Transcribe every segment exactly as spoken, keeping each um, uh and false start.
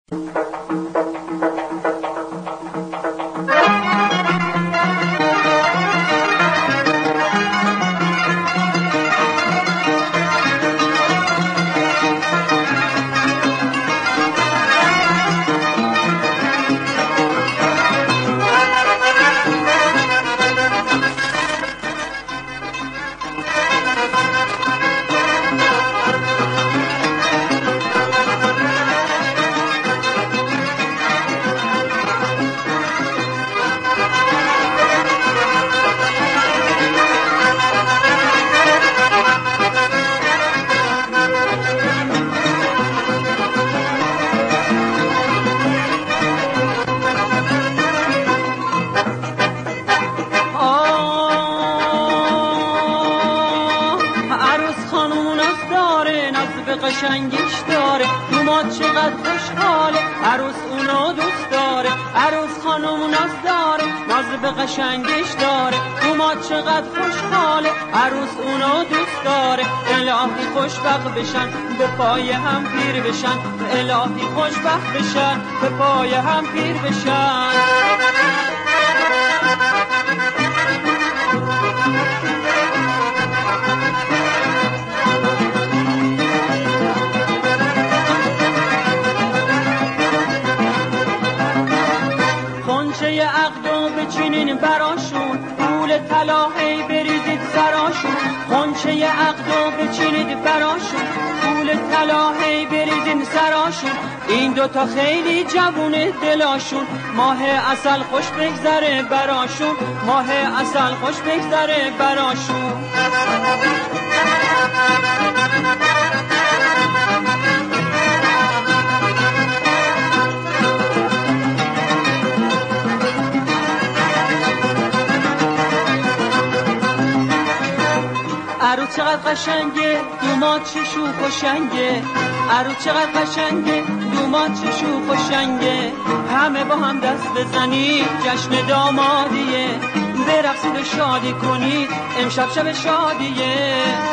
قشنگیش داره دوماد چقدر خوشحاله عروس اونو دوست داره عروس خانم ناز داره ناز به قشنگیش داره دوماد چقدر خوشحاله عروس اونو دوست داره الهی خوشبخت بشن به پای هم پیر بشن الهی خوشبخت بشن به پای هم پیر بشن بچینین براشون پول طلا هی بریزید سراشون خونچه عقدو بچینید براشون پول طلا هی بریزین سراشون این دوتا خیلی جوونه دلاشون ماه عسل خوش بگذره براشون ماه عسل خوش بگذره براشون عروس چقدر قشنگه دوماد چه شوخ و شنگه عروس چقدر قشنگه دوماد چه شوخ و شنگه همه با هم دست بزنید جشن دامادیه برقصید و شادی کنید امشب شب شادیه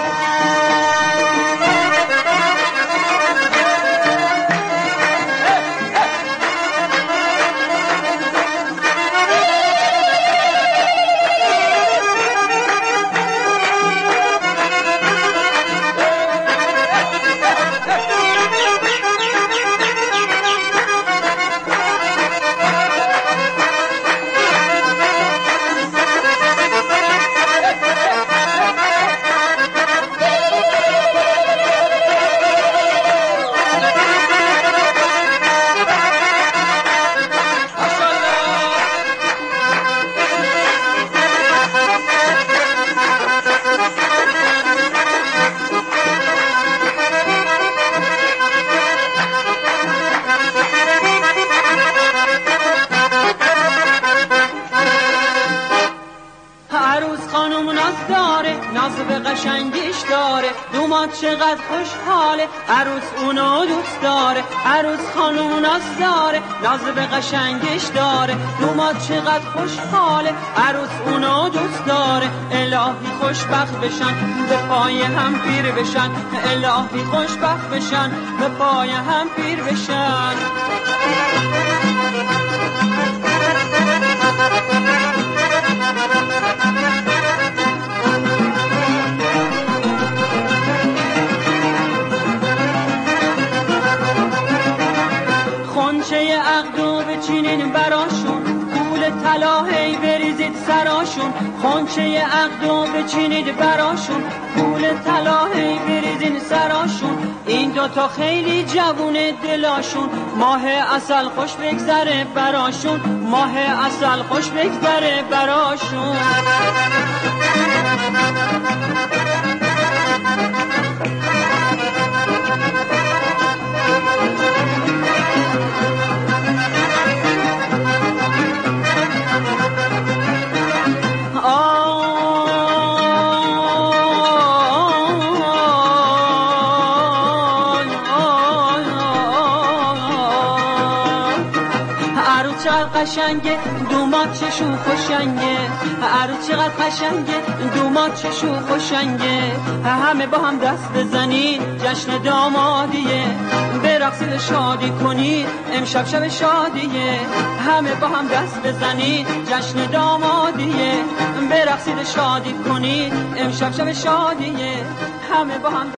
قشنگیش داره دوماد چقدر خوشحاله عروس اونو دوست داره عروس خانوم ناز داره ناز به قشنگیش داره دوماد چقدر خوشحاله عروس اونو دوست داره الهی خوشبخت بشن به پای هم پیر بشن الهی خوشبخت بشن به پای هم پیر بشن خونچه عقدو بچینین براشون پول طلا هی بریزید سراشون خونچه عقدو بچینید براشون پول طلا هی بریزین سراشون این دوتا خیلی جوونه دلاشون ماه عسل خوش بگذره براشون ماه عسل خوش بگذره براشون چقدر قشنگه دومات چه شو خوشنگه عروس چقدر قشنگه دومات چه شو خوشنگه همه با هم دست بزنید جشن دامادیه برقصید شادی کنید امشب شب شادیه همه با هم دست بزنید جشن دامادیه برقصید شادی کنید امشب شب شادیه همه با هم